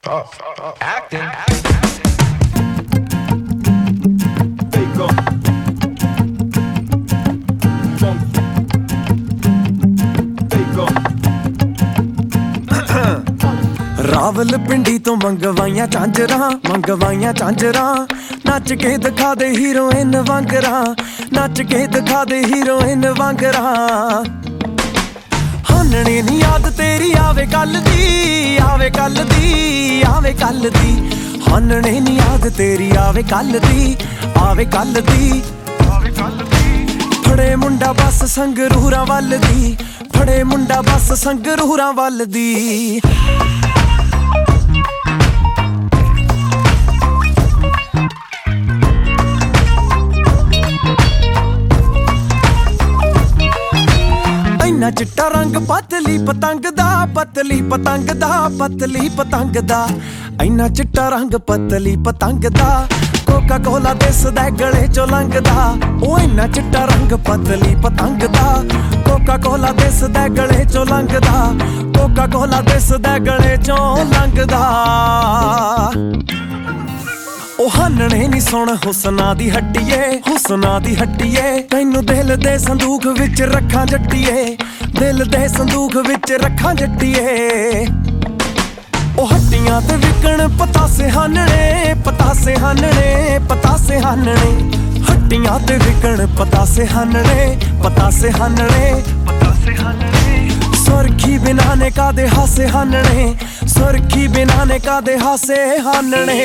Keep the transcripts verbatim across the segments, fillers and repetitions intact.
Stop, stop acting. Take off. Take off. Rawal ਪਿੰਡੀ ਤੋਂ ਮੰਗਵਾਈਆਂ ਚਾਂਜਰਾਂ ਮੰਗਵਾਈਆਂ ਚਾਂਜਰਾਂ ਨੱਚ ਕੇ ਦਿਖਾ ਦੇ ਹੀਰੋਇਨ ਵਾਂਗਰਾਂ ਨੱਚ ਕੇ ਦਿਖਾ ਦੇ ਹੀਰੋਇਨ ਵਾਂਗਰਾਂ ਹਾਨਣੇ ਨੀ ਯਾਦ ਤੇਰੀ ਆਵੇ ਕੱਲ ਦੀ ਆਵੇ ਕੱਲ ਦੀ ਆਵੇ ਕੱਲ ਦੀ ਹਾਨਣੇ ਨੀ ਯਾਦ ਤੇਰੀ ਆਵੇ ਕੱਲ ਦੀ ਆਵੇ ਕੱਲ ਦੀ ਆਵੇ ਕੱਲ ਦੀ ਫੜੇ ਮੁੰਡਾ ਬਸ ਸੰਗਰੂਰਾਂ ਵੱਲ ਦੀ ਫੜੇ ਮੁੰਡਾ ਬਸ ਸੰਗਰੂਰਾਂ ਵੱਲ ਦੀ ਇੰਨਾ ਚਿੱਟਾ ਰੰਗ ਪਤਲੀ ਪਤੰਗ ਦਾ ਪਤਲੀ ਪਤੰਗ ਦਾ ਪਤਲੀ ਪਤੰਗ ਦਾ ਇੰਨਾ ਚਿੱਟਾ ਰੰਗ ਪਤਲੀ ਪਤੰਗ ਦਾ ਕੋਕਾ ਕੋਲਾ ਦਿਸਦਾ ਗਲੇ ਚੋਂ ਲੰਘਦਾ ਉਹ ਇੰਨਾ ਚਿੱਟਾ ਰੰਗ ਪਤਲੀ ਪਤੰਗ ਦਾ ਕੋਕਾ ਕੋਲਾ ਦਿਸਦਾ ਗਲੇ ਚੋਂ ਲੰਘਦਾ ਕੋਕਾ ਕੋਲਾ ਦਿਸਦਾ ਗਲੇ ਚੋਂ ਲੰਘਦਾ ਉਹ ਹਾਨਣੇ ਨੀ ਸੁਣ ਹੁਸਨਾ ਦੀ ਹੱਟੀਏ ਹੁਸਨਾ ਦੀ ਹੱਟੀਏ ਤੈਨੂੰ ਦਿਲ ਦੇ ਸੰਦੂਖ ਵਿੱਚ ਰੱਖਾਂ ਜੱਟੀਏ ਦਿਲ ਦੇ ਸੰਦੂਖ ਵਿੱਚ ਰੱਖਾਂ ਜੱਟੀਏ ਉਹ ਹੱਟੀਆਂ ਤੇ ਵਿਕਣ ਪਤਾਸੇ ਹਾਨਣੇ ਪਤਾਸੇ ਹਾਨਣੇ ਪਤਾਸੇ ਹਾਨਣੇ ਹੱਟੀਆਂ ਤੇ ਵਿਕਣ ਪਤਾਸੇ ਹਾਨਣੇ ਪਤਾਸੇ ਹਾਨਣੇ ਪਤਾਸੇ ਹਾਨਣੇ ਸੁਰਖੀ ਬਿਨਾਂ ਨੇ ਕਾਦੇ ਹਾਸੇ ਹਾਨਣੇ ਸੁਰਖੀ ਬਿਨਾਂ ਨੇ ਕਾਦੇ ਹਾਸੇ ਹਾਨਣੇ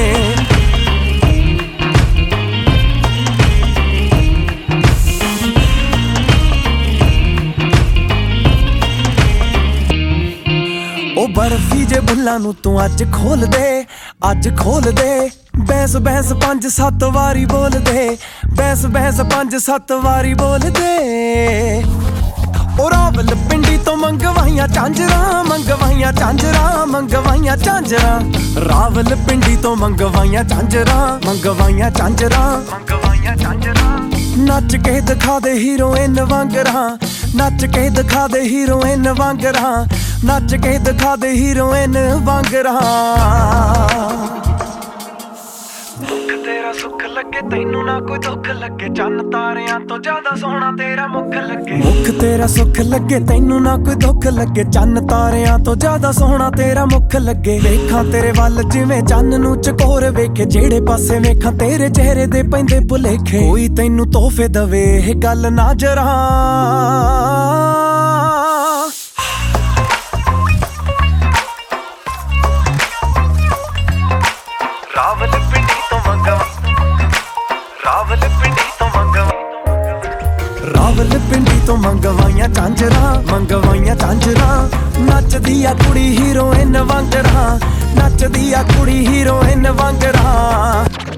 ਉਹ ਬਰਫੀ ਜੇ ਬੁੱਲਾਂ ਨੂੰ ਤੂੰ ਅੱਜ ਖੋਲ ਦੇ ਅੱਜ ਖੋਲ ਦੇ ਬੈਸ ਬੈਸ ਪੰਜ ਸੱਤ ਵਾਰੀ ਬੋਲ ਦੇ ਬੈਸ ਬੈਸ ਪੰਜ ਸੱਤ ਵਾਰੀ ਬੋਲ ਦੇ ਉਹ ਰਾਵਲ ਪਿੰਡੀ ਤੋਂ ਮੰਗਵਾਈਆਂ ਚਾਂਜਰਾਂ ਮੰਗਵਾਈਆਂ ਚਾਂਜਰਾਂ ਮੰਗਵਾਈਆਂ ਚਾਂਜਰਾਂ ਰਾਵਲ ਪਿੰਡੀ ਤੋਂ ਮੰਗਵਾਈਆਂ ਚਾਂਜਰਾਂ ਮੰਗਵਾਈਆਂ ਚਾਂਜਰਾਂ ਮੰਗਵਾਈਆਂ ਚਾਂਜਰਾਂ ਨੱਚ ਕੇ ਦਿਖਾ ਦੇ ਹੀਰੋਇਨ ਵਾਂਗਰਾਂ ਨੱਚ ਕੇ ਦਿਖਾ ਦੇ ਹੀਰੋਇਨ ਵਾਂਗਰਾਂ ਨੱਚ ਕੇ ਦਿਖਾ ਦੇ ਹੀਰੋਇਨ ਵਾਂਗਰਾਂ ਦੁੱਖ ਤੇਰਾ ਸੁੱਖ ਲੱਗੇ ਤੈਨੂੰ ਨਾ ਕੋਈ ਦੁੱਖ ਲੱਗੇ ਚੰਨ ਤਾਰਿਆਂ ਤੋਂ ਜ਼ਿਆਦਾ ਸੋਹਣਾ ਤੇਰਾ ਮੁੱਖ ਲੱਗੇ ਮੁੱਖ ਤੇਰਾ ਸੁੱਖ ਲੱਗੇ ਤੈਨੂੰ ਨਾ ਕੋਈ ਦੁੱਖ ਲੱਗੇ ਚੰਨ ਤਾਰਿਆਂ ਤੋਂ ਜ਼ਿਆਦਾ ਸੋਹਣਾ ਤੇਰਾ ਮੁੱਖ ਲੱਗੇ ਵੇਖਾਂ ਤੇਰੇ ਵੱਲ ਜਿਵੇਂ ਚੰਨ ਨੂੰ ਚਕੋਰ ਵੇਖੇ ਜਿਹੜੇ ਪਾਸੇ ਵੇਖਾਂ ਤੇਰੇ ਚਿਹਰੇ ਦੇ ਪੈਂਦੇ ਭੁਲੇਖੇ ਕੋਈ ਤੈਨੂੰ ਤੋਹਫੇ ਦਵੇ ਇਹ ਗੱਲ ਨਾ ਜਰਾਂ ਰਾਵਲ ਪਿੰਡੀ ਤੋਂ ਮੰਗਵਾ ਰਾਵਲ ਪਿੰਡੀ ਤੋਂ ਮੰਗਵਾ ਰਾਵਲ ਪਿੰਡੀ ਤੋਂ ਮੰਗਵਾਈਆਂ ਚਾਂਜਰਾਂ ਮੰਗਵਾਈਆਂ ਚਾਂਜਰਾਂ ਨੱਚਦੀ ਆ ਕੁੜੀ ਹੀਰੋਇਨ ਵਾਂਗਰਾਂ ਨੱਚਦੀ ਆ ਕੁੜੀ ਹੀਰੋਇਨ ਵਾਂਗਰਾਂ